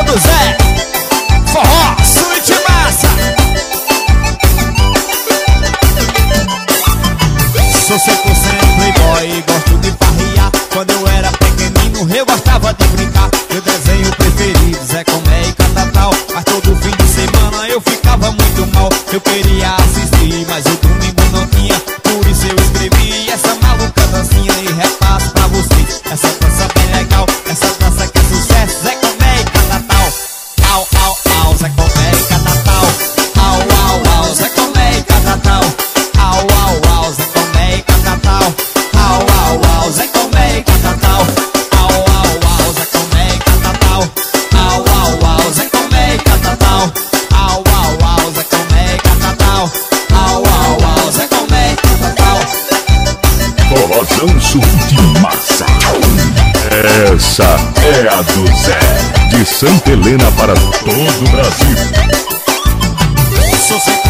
do Zé. Forró, suíte massa. Sou 100% playboy e gosto de farriar. Quando eu era pequenino eu gostava de brincar. Meu desenho preferido, Zé Comé e Catatal. Mas todo fim de semana eu ficava muito mal. Eu queria assistir, mas o domingo não tinha. Por isso eu escrevi essa maluca dancinha e repasso pra vocês. Essa dança bem legal, essa dança que é sucesso. Zé Comé e Catatal. Au, au, au, Zé Comé e Catatal. Au, au, au, Zé Comé e Catatal. Au, au, au, Zé Comé e Catatal. Au, au, au, Zé Comé e Catatal. Au, au, au, Zé Comé e Catatal. Au, au, au, Zé Comé e Catatal. Au, au, au, Zé Comé e Catatal. Au, au, au, Zé Comé e Catatal. Forrozão Suíte Massa. Essa é a do Zé, de Santa Helena para todo o Brasil. Sou